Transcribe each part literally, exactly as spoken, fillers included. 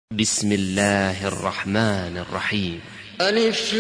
بسم الله الرحمن الرحيم. ألف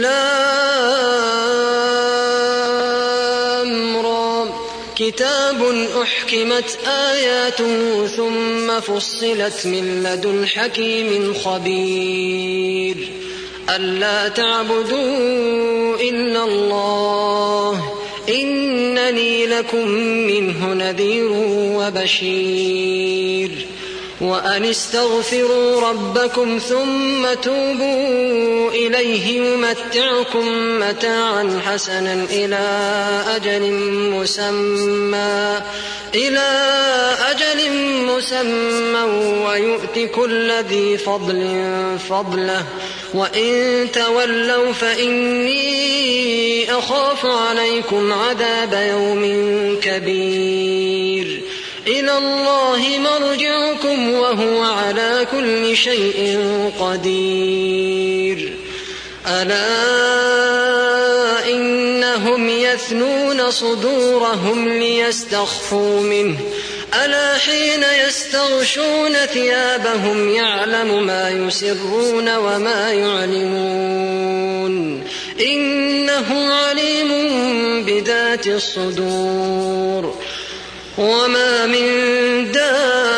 لام را كتاب أحكمت آياته ثم فصلت من لدن حكيم خبير ألا تعبدوا إلا الله إنني لكم منه نذير وبشير وأن استغفروا ربكم ثم توبوا إليه يمتعكم متاعا حسنا إلى أجل مسمى إلى أجل مسمى ويؤت كل ذي فضل فضله وإن تولوا فإني أخاف عليكم عذاب يوم كبير إلى الله مرجعكم وهو على كل شيء قدير ألا إنهم يثنون صدورهم ليستخفوا منه ألا حين يستغشون ثيابهم يعلم ما يسرون وما يعلنون إنه عليم بذات الصدور وما من دابة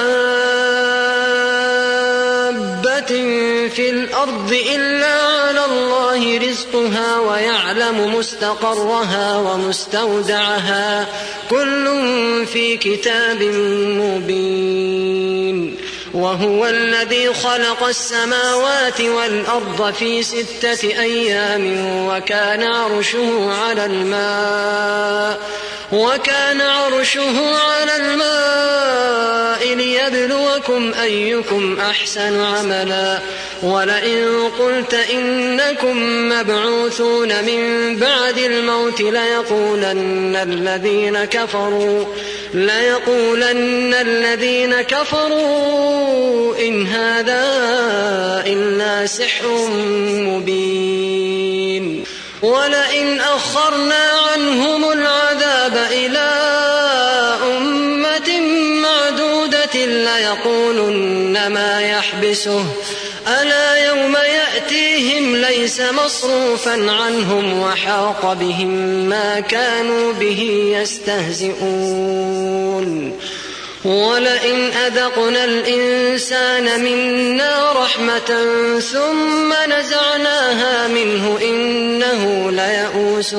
في الأرض إلا على الله رزقها ويعلم مستقرها ومستودعها كل في كتاب مبين وهو الذي خلق السماوات والأرض في ستة أيام وكان عرشه على الماء وكان عرشه على الماء ليبلوكم أيكم أحسن عملا ولئن قلت إنكم مبعوثون من بعد الموت ليقولن الذين كفروا ليقولن الذين كفروا إن هذا إلا سحر مبين ولئن أخرنا عنهم العذاب إلى أمة معدودة ليقولن ما يحبسه ألا يوم يأتيهم ليس مصروفا عنهم وحاق بهم ما كانوا به يستهزئون ولئن أذقنا الإنسان منا رحمة ثم نزعناها منه إنه ليئوس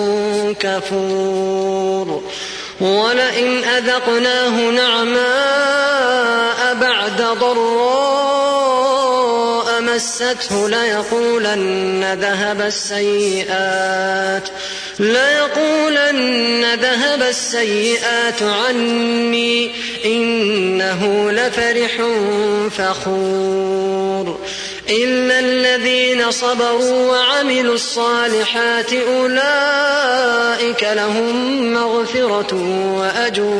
كفور ولئن أذقناه نعماء بعد ضراء مسته ليقولن ذهب السيئات ليقولن ذهب السيئات عني إنه لفرح فخور إلا الذين صبروا وعملوا الصالحات أولئك لهم مغفرة وأجر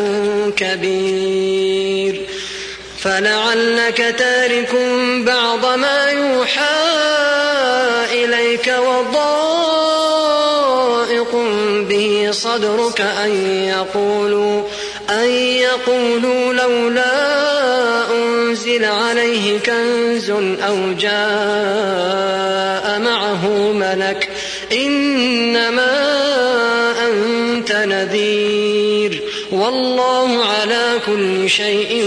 كبير فلعلك تارك بعض ما يوحى إليك وضائق به صدرك أن يقولوا أن يقولوا لولا أنزل عليه كنز أو جاء معه ملك إنما أنت نذير والله على كل شيء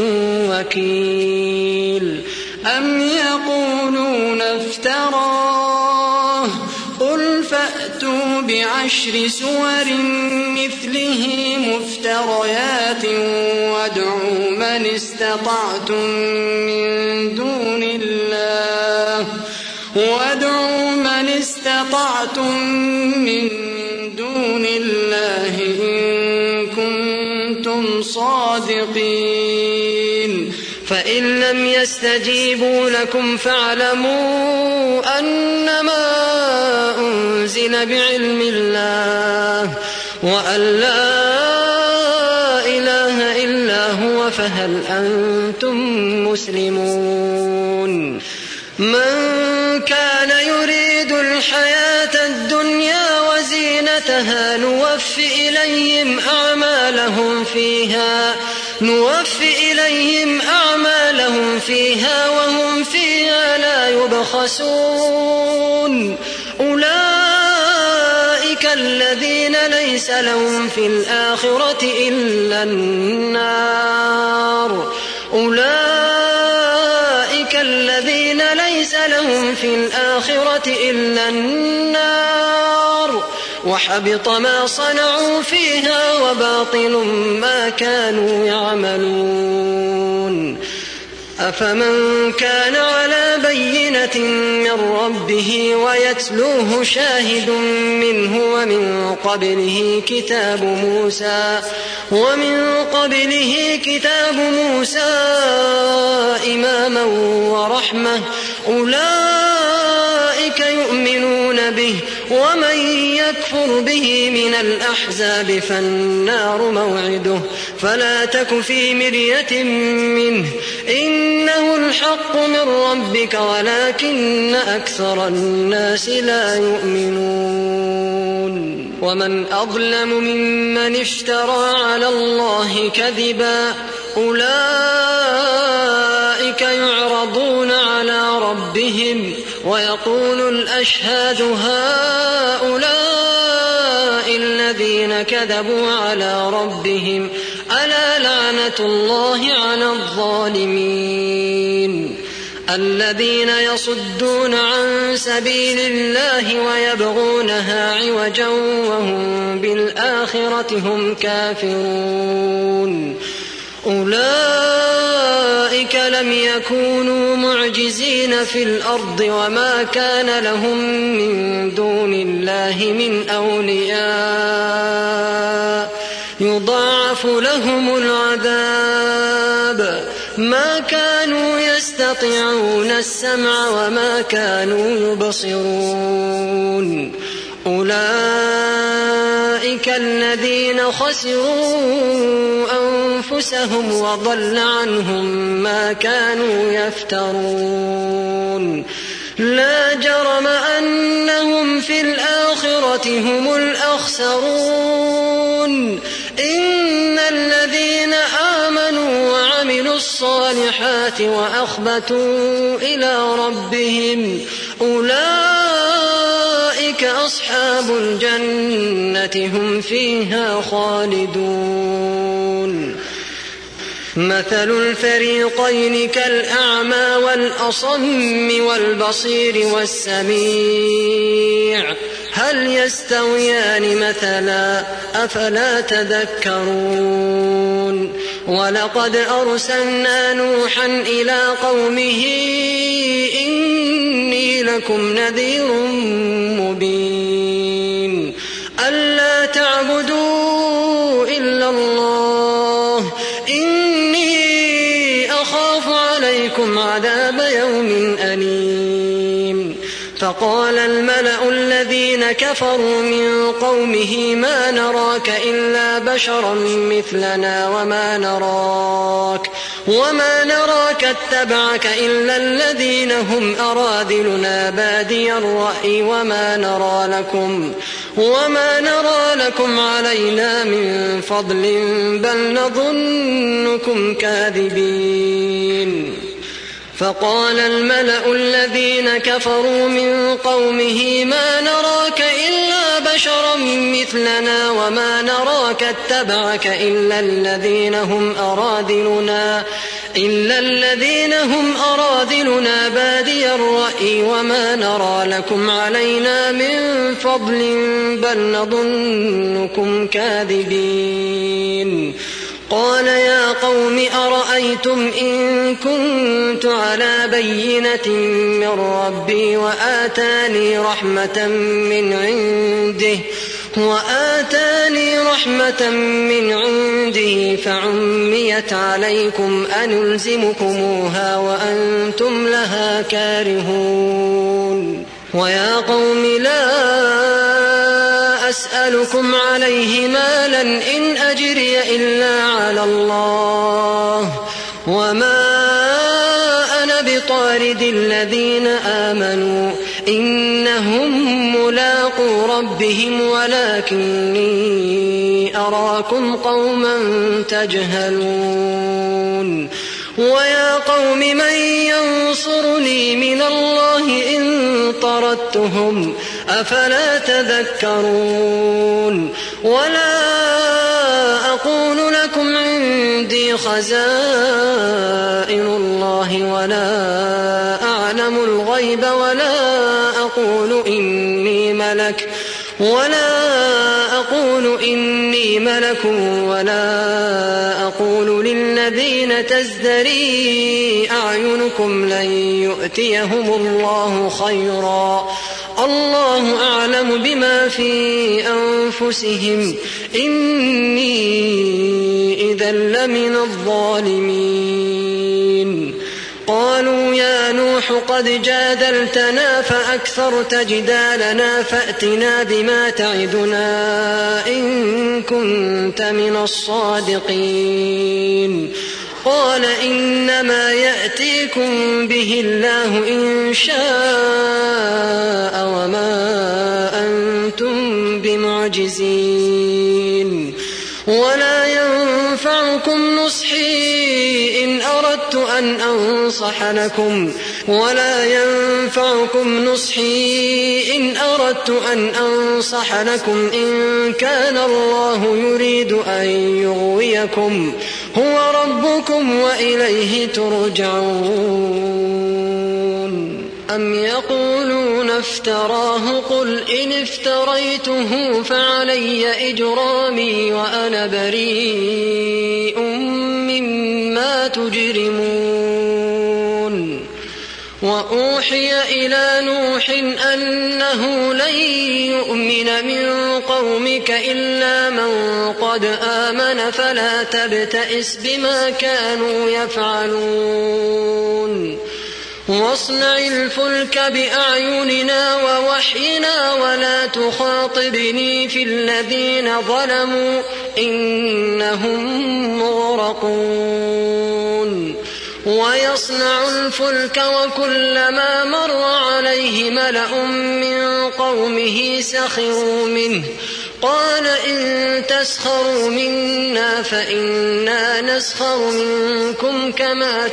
وكيل أم يقولون افتراه قل فأتوا بعشر سور مثله مفتريات وادعوا من استطعتم من دون الله وادعوا من استطعتم من دون الله إن كنتم صادقين فإن لم يستجيبوا لكم فاعلموا أنما أنزل بعلم الله وأن لا إله إلا هو فهل أنتم مسلمون من كان يريد الحياة الدنيا وزينتها نوف إليهم أعمالهم فيها نوف إليهم أعمالهم فيها وهم فيها لا يبخسون أولئك الذين ليس لهم في الآخرة إلا النار أولئك الذين ليس لهم في الآخرة إلا النار وحبط ما صنعوا فيها وباطل ما كانوا يعملون أفمن كان على بينة من ربه ويتلوه شاهد منه ومن قبله كتاب موسى ومن قبله كتاب موسى إماما ورحمة أولئك يؤمنون به ومن يكفر به من الأحزاب فالنار موعده فلا تك في مرية منه إنه الحق من ربك ولكن أكثر الناس لا يؤمنون ومن أظلم ممن افترى على الله كذبا أولئك يعرضون على ربهم ويقول الأشهاد هؤلاء الذين كذبوا على ربهم ألا لعنة الله على الظالمين الذين يصدون عن سبيل الله ويبغونها عوجا وهم بالآخرة هم كافرون أولئك لم يكونوا معجزين في الأرض وما كان لهم من دون الله من أولياء يضاعف لهم العذاب ما كانوا يستطيعون السمع وما كانوا يبصرون أولئك الذين خسروا أنفسهم وضل عنهم ما كانوا يفترون لا جرم أنهم في الآخرة هم الأخسرون إن الذين آمنوا وعملوا الصالحات وأخبتوا إلى ربهم أولئك أصحاب الجنة هم فيها خالدون مثل الفريقين كالأعمى والأصم والبصير والسميع هل يستويان مثلا أفلا تذكرون ولقد أرسلنا نوحا إلى قومه إني لكم نذير مبين ألا تعبدوا إلا الله إني أخاف عليكم عذاب يوم أليم فقال الملأ الذين كفروا من قومه ما نراك إلا بشرا مثلنا وما نراك وما نراك اتبعك إلا الذين هم أراذلنا بادي الرأي وما نرى لكم وما نرى لكم علينا من فضل بل نظنكم كاذبين فقال الملأ الذين كفروا من قومه ما نراك إلا بشرا مثلنا وما نراك اتبعك إلا الذين هم أراذلنا إلا الذين هم أراذلنا بادي الرأي وما نرى لكم علينا من فضل بل نظنكم كاذبين قال يا قوم أرأيتم إن كنت على بينة من ربي وآتاني رحمة من عنده وآتاني رحمة من عنده فعميت عليكم أنلزمكموها وأنتم لها كارهون ويا قوم لا أسألكم عليه مالا إن أجري إلا على الله وما أنا بطارد الذين آمنوا إنهم ملاقو ربهم ولكني أراكم قوما تجهلون ويا قوم من ينصرني من الله إن طردتهم أفلا تذكرون ولا أقول لكم عندي خزائن الله ولا أعلم الغيب ولا أقول إني ملك ولا أقول إني ملك ولا أقول للذين تزدري أعينكم لن يؤتيهم الله خيرا الله أعلم بما في أنفسهم إني إذا لمن الظالمين قالوا يا نوح قد جادلتنا فأكثرت جدالنا فأتنا بما تعدنا إن كنت من الصادقين قال إنما يأتيكم به الله إن شاء وما أنتم بمعجزين ولا ينفعكم نصحي إن أردت أن أنصح لكم ولا ينفعكم نصحي إن أردت أن أنصح لكم إن كان الله يريد أن يغويكم هو ربكم وإليه ترجعون أم يقولون افتراه قل إن افتريته فعلي إجرامي وأنا بريء مما تجرمون وأوحي إلى نوح أنه لن يؤمن من قومك إلا من قد آمن فلا تبتئس بما كانوا يفعلون واصنع الفلك بأعيننا ووحينا ولا تخاطبني في الذين ظلموا إنهم مغرقون ويصنع الفلك وكلما مر عليه ملأ من قومه سخروا منه قال إن تسخروا منا فإنا نسخر منكم كما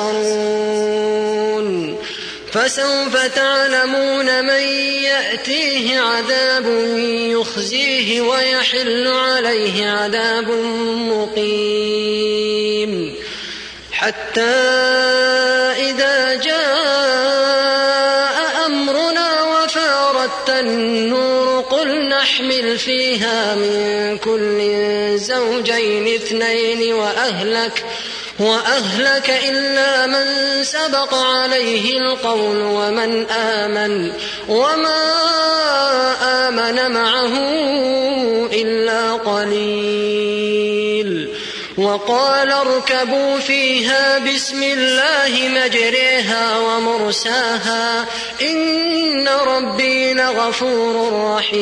تسخرون فسوف تعلمون من يأتيه عذاب يخزيه ويحل عليه عذاب مقيم حتى إذا جاء أمرنا وفارت النور قل نحمل فيها من كل زوجين اثنين وأهلك وأهلك إلا من سبق عليه القول ومن آمن وما آمن معه إلا قليل وقال اركبوا فيها بسم الله مجريها ومرساها إن ربي لغفور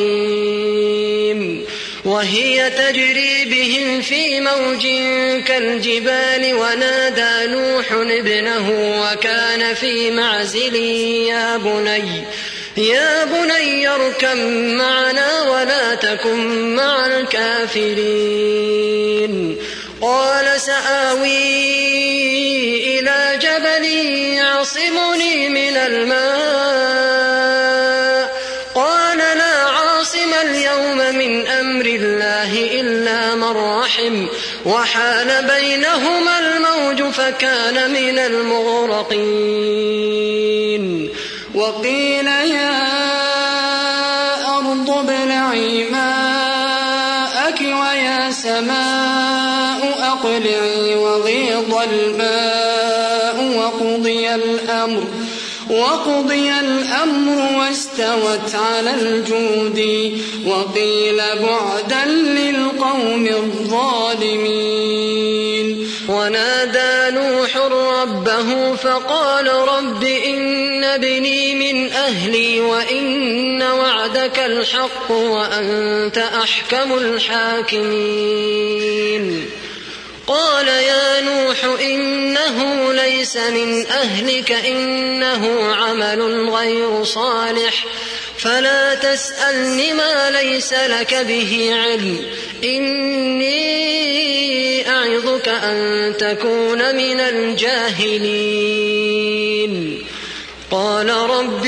رحيم وهي تجري بهم في موج كالجبال ونادى نوح ابنه وكان في معزل يا بني يا بني اركب معنا ولا تكن مع الكافرين قال سآوي إلى جبل يعصمني من الماء قال لا عاصم اليوم من أمر الله إلا من رحم وحال بينهما الموج فكان من المغرقين وقيل يا أرض ابلعي ماءك ويا سماء أقلعي وغيض الماء وقضي الأمر وقضي الأمر واستوت على الجود وقيل بعدا للقوم الظالمين ونادى نوح ربه فقال رب إن ابني من أهلي وإن وعدك الحق وأنت أحكم الحاكمين قال يا نوح إنه ليس من أهلك إنه عمل غير صالح فلا تسألني ما ليس لك به علم إني أعظك أن تكون من الجاهلين. قال رب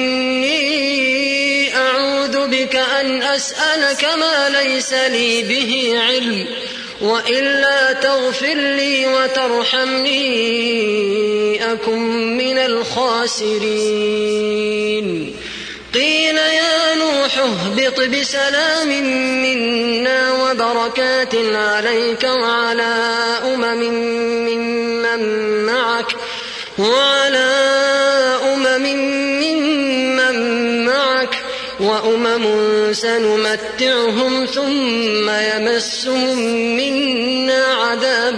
إني أعوذ بك أن أسألك ما ليس لي به علم وإلا تغفر لي وترحمني أكن من الخاسرين. قيل يا نوح اهبط بسلام منا وبركات عليك وعلى أمم ممن معك وعلى أمم ممن معك وأمم سنمتعهم ثم يمسهم منا عذاب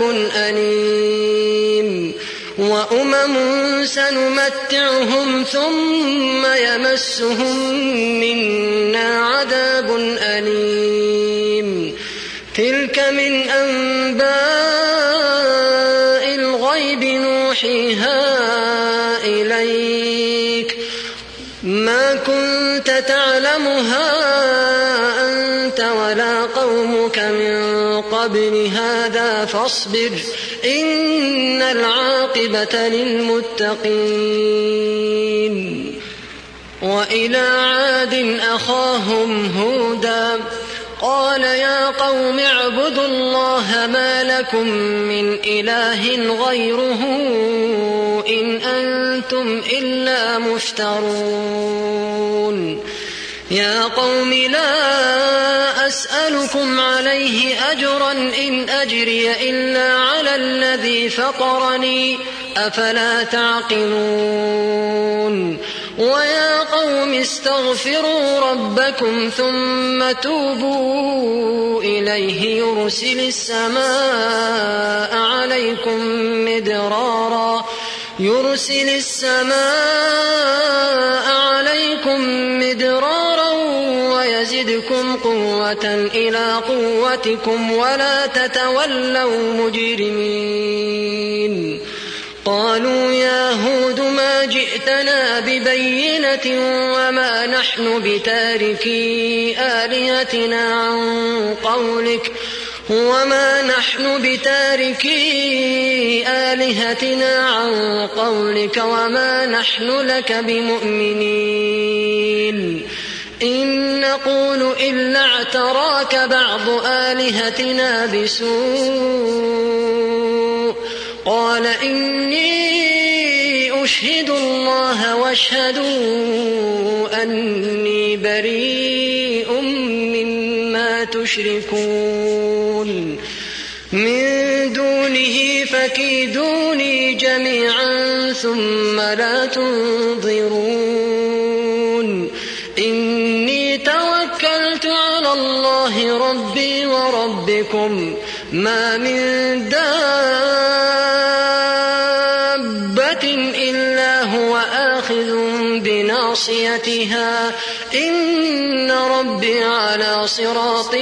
أليم وأمم سنمتعهم ثم يمسهم منا عذاب أليم. تلك من أنباء الغيب نوحيها إليك ما كنت تعلمها أنت ولا قومك من قبل هذا فاصبر إن العاقبة للمتقين. وإلى عاد أخاهم هودا قال يا قوم اعبدوا الله ما لكم من إله غيره إن أنتم إلا مفترون. يا قوم لا أسألكم عليه أجرا إن أجري إلا على الذي فطرني أفلا تعقلون. ويا قوم استغفروا ربكم ثم توبوا إليه يرسل السماء عليكم مدرارا يرسل السماء عليكم مدرارا ويزدكم قوة إلى قوتكم ولا تتولوا مجرمين. قالوا يا هود ما جئتنا ببينة وما نحن بتاركي آلهتنا عن قولك وما نحن بتاركي آلهتنا عن قولك وما نحن لك بمؤمنين إن نقول إلا اعتراك بعض آلهتنا بسوء. قال إني أشهد الله واشهدوا أني بريء مما تشركون من دونه فكيدوني جميعا ثم لا تنظرون. إني توكلت على الله ربي وربكم ما من دابة إلا هو آخذ بناصيتها إن ربي على صراط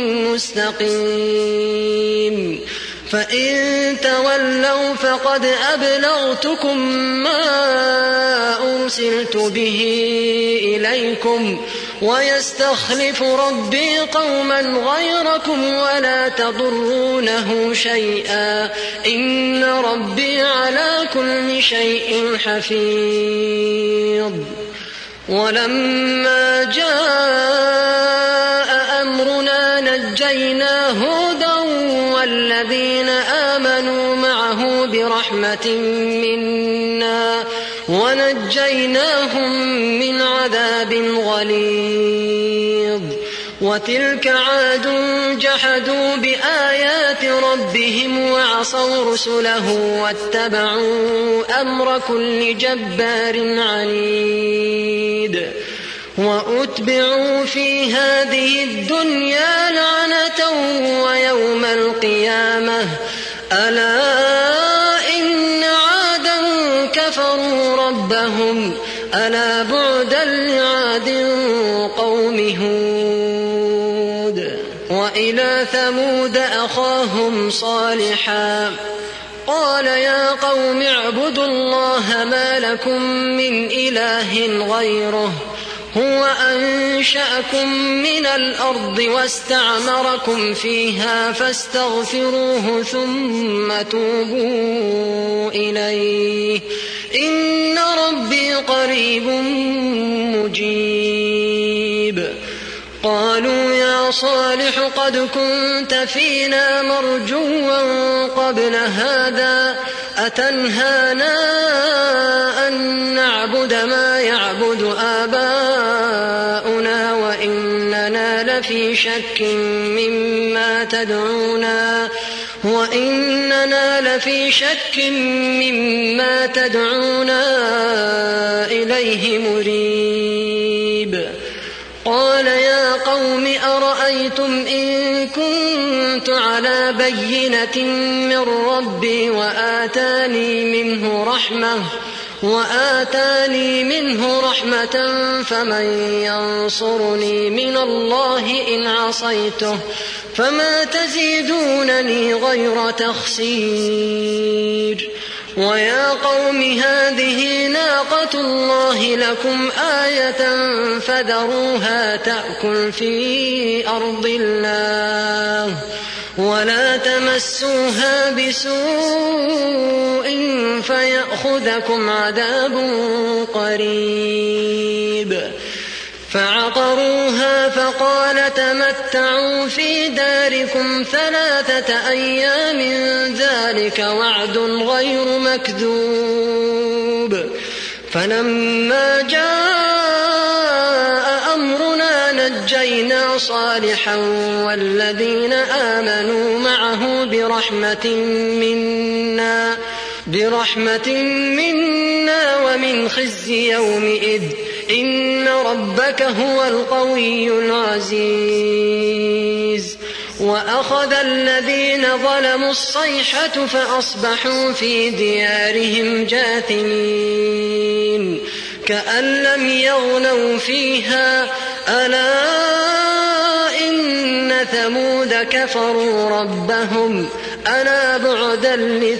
مستقيم. فإن تولوا فقد أبلغتكم ما أرسلت به إليكم ويستخلف ربي قوما غيركم ولا تضرونه شيئا إن ربي على كل شيء حفيظ. ولما جاء أمرنا نجينا هودا والذين آمنوا معه برحمة منا ونجيناهم من عذاب غليظ. وتلك عاد جحدوا بآيات ربهم وعصوا رسله واتبعوا أمر كل جبار عنيد. وأتبعوا في هذه الدنيا لعنة ويوم القيامة ألا إن عادا كفروا ربهم ألا بعدا لعاد قوم هود. وإلى ثمود أخاهم صالحا قال يا قوم اعبدوا الله ما لكم من إله غيره هو أنشأكم من الأرض واستعمركم فيها فاستغفروه ثم توبوا إليه إن ربي قريب مجيب. قالوا يا صالح قد كنت فينا مرجوا قبل هذا أتنهانا أن نعبد ما يعبد آباؤنا وإننا لفي شك مما تدعونا وإننا لفي شك مما تدعونا إليه مريب. قال يا قوم أرأيتم إن كنت على بينة من ربي وآتاني منه رحمة وآتاني منه رحمة فمن ينصرني من الله إن عصيته فما تزيدونني غير تخسير. ويا قوم هذه ناقة الله لكم آية فذروها تأكل في أرض الله ولا تمسوها بسوء فيأخذكم عذاب قريب. فعقروها فقال تمتعوا في داركم ثلاثة أيام ذلك وعد غير مكذوب. فلما جاء أمرنا نجينا صالحا والذين آمنوا معه برحمة منا برحمة منا ومن خزي يومئذ إن ربك هو القوي العزيز. وأخذ الذين ظلموا الصيحة فأصبحوا في ديارهم جاثمين كأن لم يغنوا فيها ألا إن ثمود كفروا ربهم ألا بعدا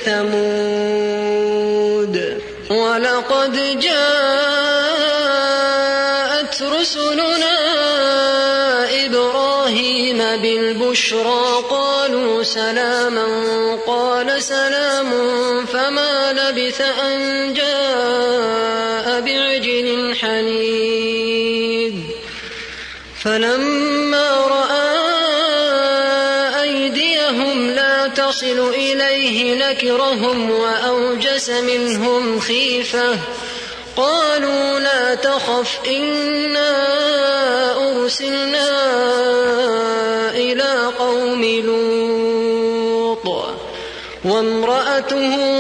لثمود. ولقد جاءت رسلنا إبراهيم بالبشرى قالوا سلاما قال سلام فما لبث أن جاء بعجل حنيذ. فلما رأى أيديهم لا تصل إليه نكرهم وأوجس منهم خيفة قالوا لا تخف إنا أرسلنا إلى قوم لوط وامرأته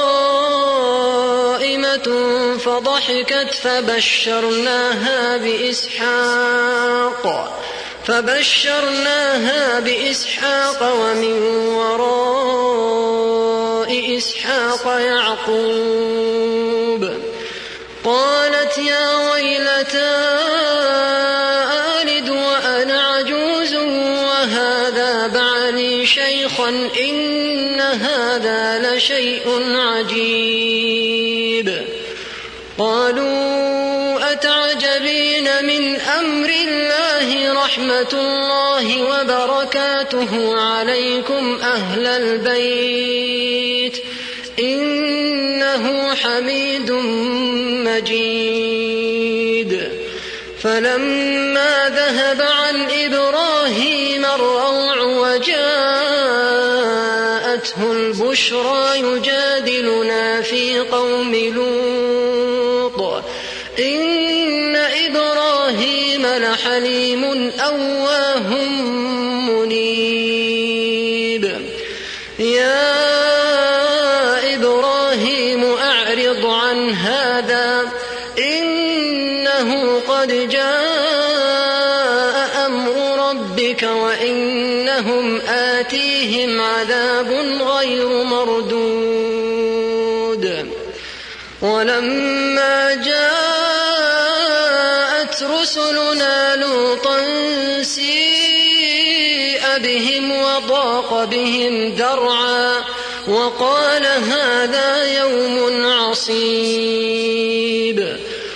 قائمة فضحكت فبشرناها بإسحاق فبشرناها بإسحاق ومن وراء إسحاق يعقوب. قالت يا ويلتى ألد وأنا عجوز وهذا بعلي شيخا إن هذا لشيء عجيب. قالوا أتعجبين من أمر الله رحمة الله وبركاته عليكم أهل البيت إنه حميد مجيد. فلما ذهب عن إبراهيم الروع وجاءته البشرى يجادلنا في قوم لوط إن إبراهيم لحليم أواه منيب. يا إبراهيم أعرض عن هذا إنه قد جاء أمر ربك وإنهم آتيهم عذاب غير مردود. ولما جاءت رسلنا لوطا سيء بهم وضاق بهم ذرعا وقال هذا يوم عصيب.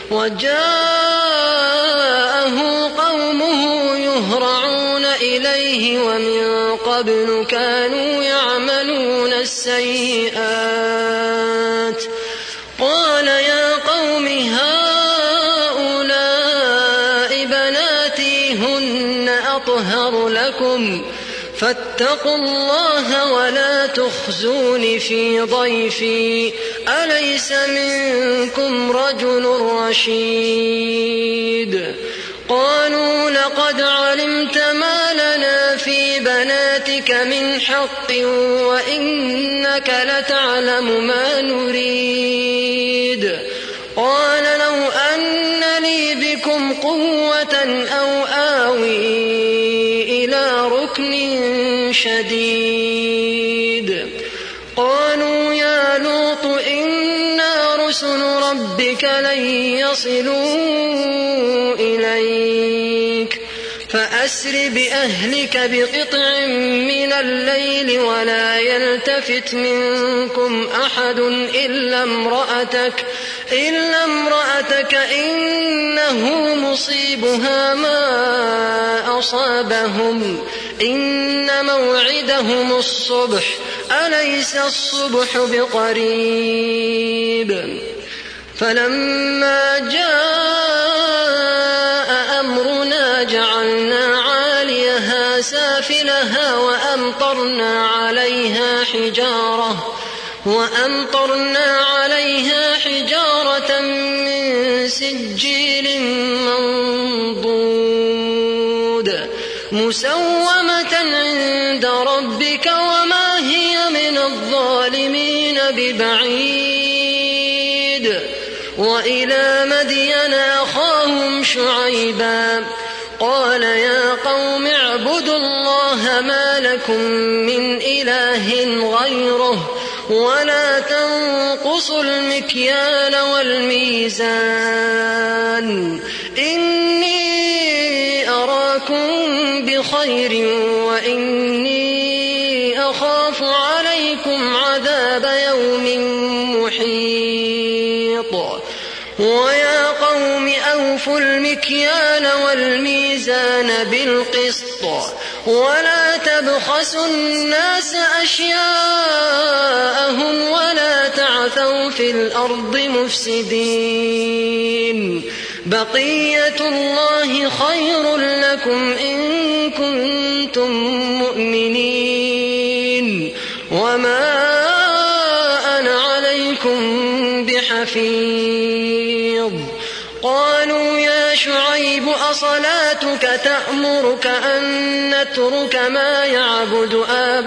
وجاءه قومه يهرعون إليه ومن قبل كانوا يعملون السيئات قال يا قوم هؤلاء بناتي هن أطهر لكم فاتقوا الله ولا تخزون في ضيفي أليس منكم رجل رشيد. قالوا لقد علمت ما لنا في بناتك من حق وإنك لتعلم ما نريد. قال لو أن لي بكم قوة أو آوي إلى ركن شديد. قالوا يا لوط إنا رسل ربك لن يصلوا إليك فأسر بأهلك بقطع من الليل ولا يلتفت منكم أحد إلا امرأتك إلا امرأتك إنه مصيبها ما أصابهم إن موعدهم الصبح أليس الصبح بقريب. فلما جاء أمرنا جعلنا عاليها سافلها وأمطرنا عليها حجارة وأمطرنا عليها حجارة من سجيل منضود مسومة عند ربك وما هي من الظالمين ببعيد. وإلى مدين أخاهم شعيبا قال يا قوم اعبدوا الله ما لكم من إله غيره ولا تنقصوا المكيال والميزان إني أراكم بخير وإني أخاف عليكم عذاب يوم محيط. ويا قوم أوفوا المكيال والميزان بالقسط ولا تبخسوا الناس أشياءهم ولا تعثوا في الأرض مفسدين. بقية الله خير لكم إن كنتم مؤمنين وما أنا عليكم بحفيظ. قالوا يا شعيب أصلاتك تأمرك أن نترك ما يعبد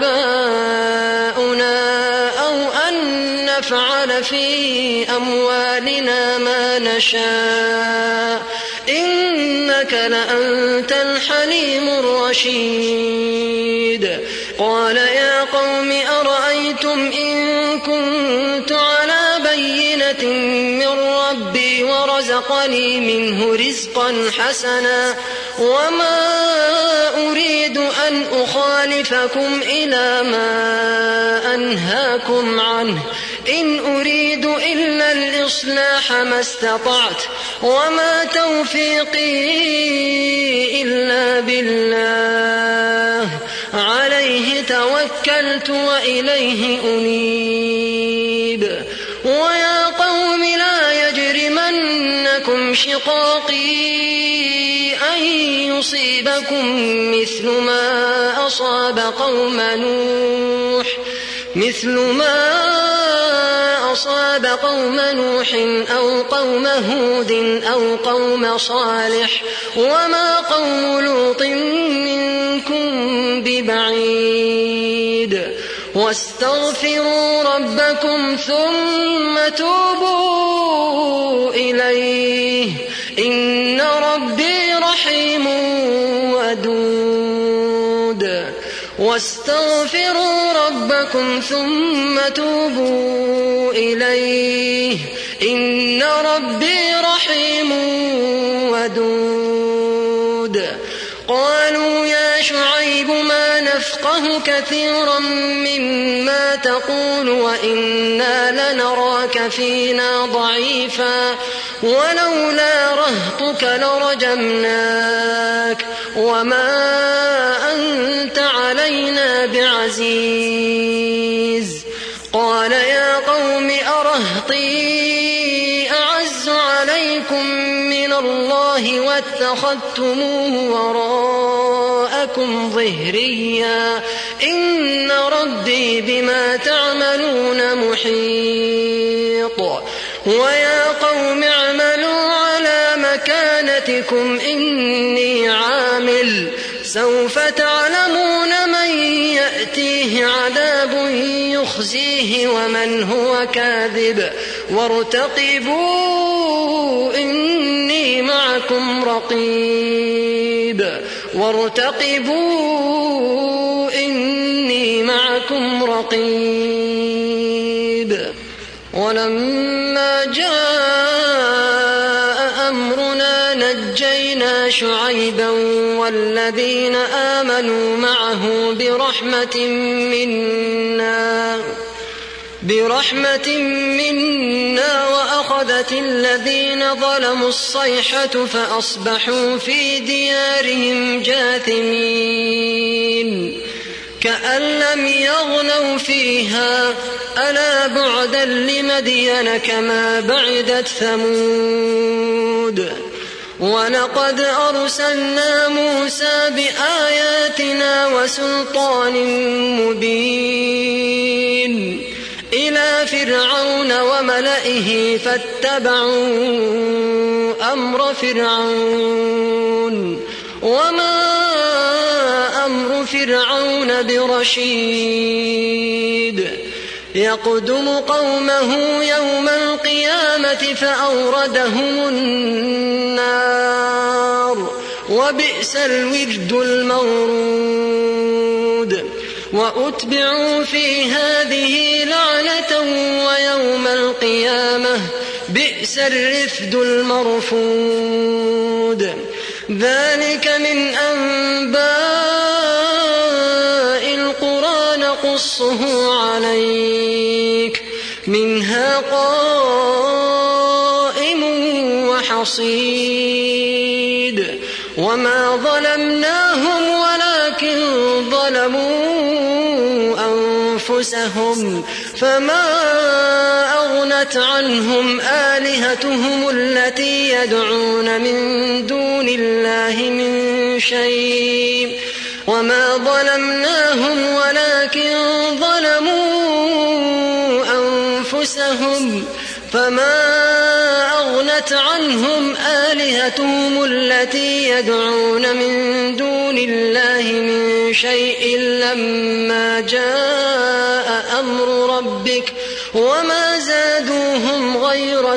آباؤنا أو أن نفعل في أموالنا ما نشاء إنك لأنت الحليم الرشيد. قال يا قوم أرأيتم إن كنت على بينة من ربي ورزقني منه رزقا حسنا وما أريد أن أخالفكم إلى ما أنهاكم عنه إن أريد إلا الإصلاح ما استطعت وما توفيقي إلا بالله عليه توكلت وإليه أنيب. ويا قوم لا يجرمنكم شقاقي أن يصيبكم مثل ما أصاب قوم نوح مثل ما أصاب قوم نوح أو قوم هود أو قوم صالح وما قوم لوط منكم ببعيد. واستغفروا ربكم ثم توبوا إليه إن ربي رحيم ودود. واستغفروا ربكم ثم توبوا إليه إن ربي رحيم ودود. قالوا يا شعيب ما نفقه كثيرا مما تقول وإنا لنراك فينا ضعيفا ولولا رهطك لرجمناك وما أنت علينا بعزيز. قال يا قوم أرهطي أعز عليكم من الله واتخذتموه وراءكم ظهريا إن ربي بما تعملون محيط. ويا قوم اعملوا على مكانتكم إني عامل سوف تعلمون من يأتيه عذاب يخزيه ومن هو كاذب وارتقبوا إني معكم رقيب وارتقبوا إني معكم رقيب. ولما جاء أمرنا نجينا شعيبا والذين آمنوا معه برحمة منا برحمة منا وأخذت الذين ظلموا الصيحة فأصبحوا في ديارهم جاثمين كأن لم يغنوا فيها ألا بعدا لمدين كما بعدت ثمود. ولقد أرسلنا موسى بآياتنا وسلطان مبين إلى فرعون وملئه فاتبعوا أمر فرعون وما أمر فرعون برشيد. يقدم قومه يوم القيامة فأوردهم النار وبئس الورد المورود. وأتبعوا في هذه لعنة ويوم القيامة بئس الرفد المرفود. ذلك من أنباء القرى نقصه عليك منها قائم وحصيد. وما ظلمناهم ولكن ظلموا أنفسهم فما أغنت عنهم آلهتهم التي يدعون من دون الله من شيء وما ظلمناهم ولكن ظلموا أنفسهم فما أغنت عنهم آلهتهم التي يدعون من دون الله من شيء لما جاء أمر ربك وما زادوهم غير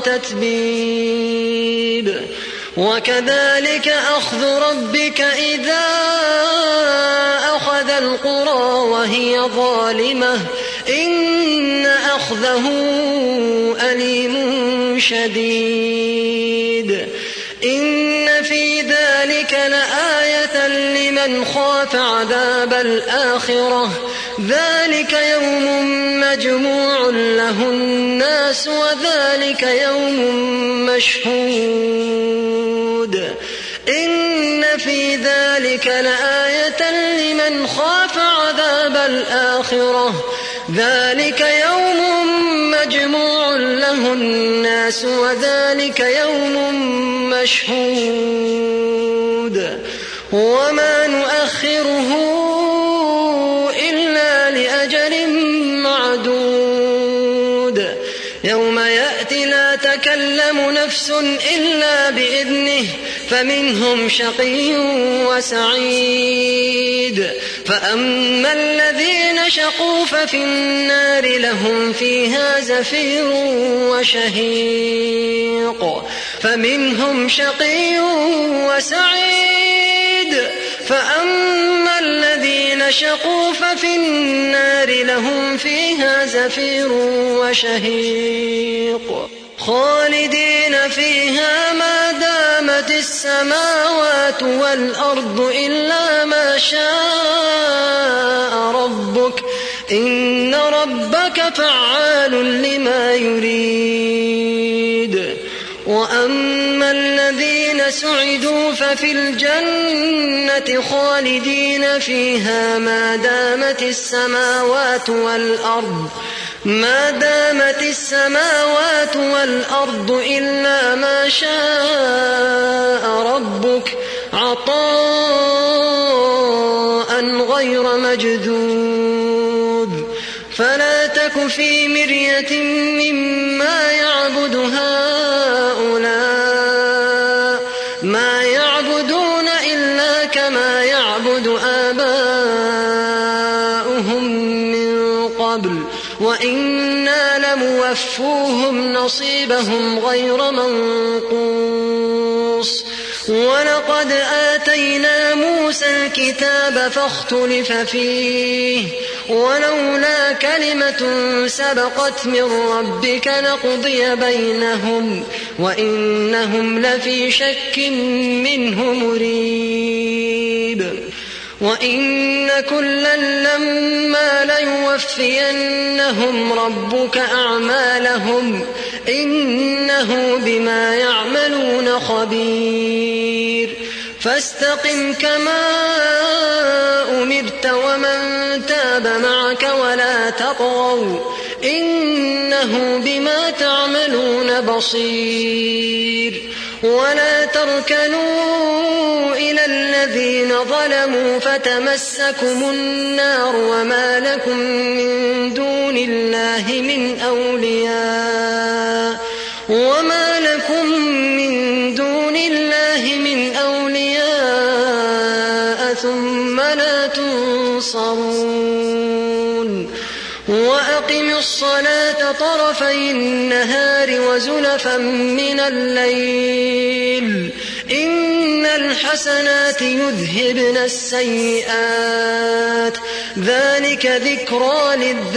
تتبيب. وكذلك أخذ ربك إذا أخذ القرى وهي ظالمة إن أخذه أليم شديد. إن في ذلك لآية لمن خاف عذاب الآخرة ذلك يوم مجموع له الناس وذلك يوم مشهود. إن في ذلك لآية لمن خاف عذاب الآخرة ذلك يوم مجموع له الناس وذلك يوم مشهود. وما نؤخره إلا لأجل معدود. يوم يأتي لا تكلم نفس إلا بإذنه فمنهم شقي وسعيد. فأما الذين شقوا ففي النار لهم فيها زفير وشهيق. فمنهم شقي وسعيد. فأما الذين شقوا ففي النار لهم فيها زفير وشهيق خالدين فيها ما دامت دامت السماوات والأرض إلا ما شاء ربك إن ربك فعال لما يريد. وأما الذين سعدوا ففي الجنة خالدين فيها ما دامت السماوات والأرض ما دامت السماوات والأرض إلا ما شاء ربك عطاء غير مجذوذ. فلا تك في مرية مما يعبد هؤلاء ما يعبدون إلا كما يعبد آباؤهم من قبل وإنا لموفوهم نصيبهم غير منقوص. ولقد آتينا موسى الكتاب فاختلف فيه ولولا كلمة سبقت من ربك لقضي بينهم وإنهم لفي شك منه مريب. وإن كلا لما ليوفينهم ربك أعمالهم إنه بما يعملون خبير. فاستقم كما أمرت ومن تاب معك ولا تطغوا إنه بما تعملون بصير. ولا تركنوا إلى الذين ظلموا فتمسكم النار وما لكم من دون الله من أولياء وما لكم من دون الله من أولياء ثم لا تنصرون. وأقم الصلاة طرفي النهار وزلفا من الليل إن الحسنات يذهبن السيئات ذلك ذكرى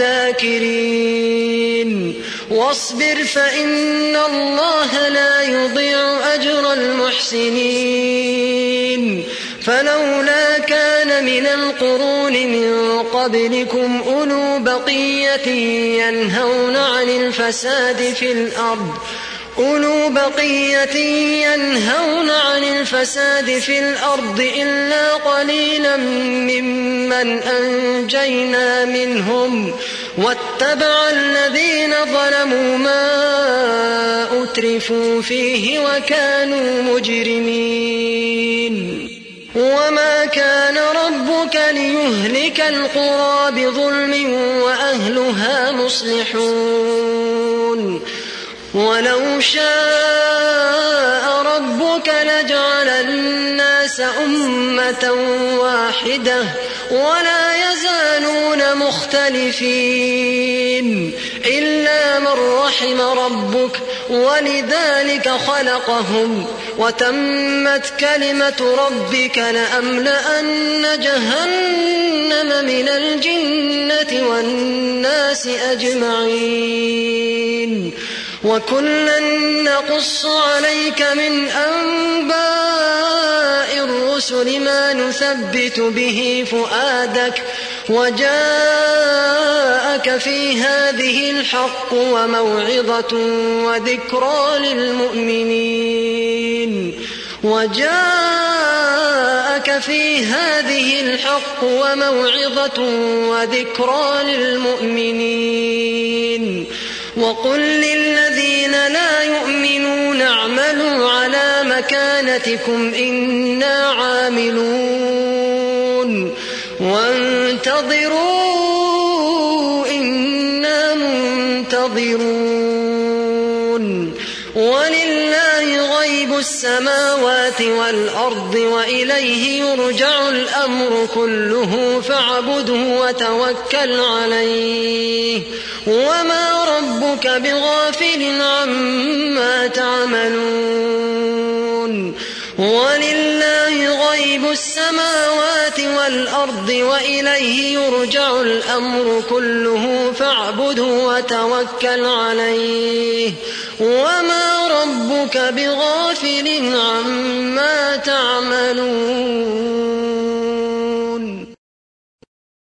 للذاكرين. واصبر فإن الله لا يضيع أجر المحسنين. فلولا كان من القرون من قبلكم أولو بقية ينهون عن الفساد في الأرض أولو بقية ينهون عن الفساد في الأرض إلا قليلا ممن أنجينا منهم واتبع الذين ظلموا ما أترفوا فيه وكانوا مجرمين. وما كان ربك ليهلك القرى بظلم وأهلها مصلحون. ولو شاء ربك لجعل الناس أمة واحدة ولا يزالون مختلفين إلا من رحم ربك ولذلك خلقهم وتمت كلمة ربك لأملأن جهنم من الجنة والناس أجمعين. وكلا نقص عليك من أنباء الرسل ما نثبت به فؤادك وجاءك في هذه الحق وموعظة وذكرى للمؤمنين وجاءك في هذه الحق وموعظة وذكرى للمؤمنين. وقل للذين لا يؤمنون اعملوا على مكانتكم إنا عاملون وانتظروا إنا منتظرون. ولله غيب السماوات والأرض وإليه يرجع الأمر كله فاعبده وتوكل عليه وما ربك بغافل عما تعملون. ولله غيب السماوات والأرض وإليه يرجع الأمر كله فاعبده وتوكل عليه وما ربك بغافل عما تعملون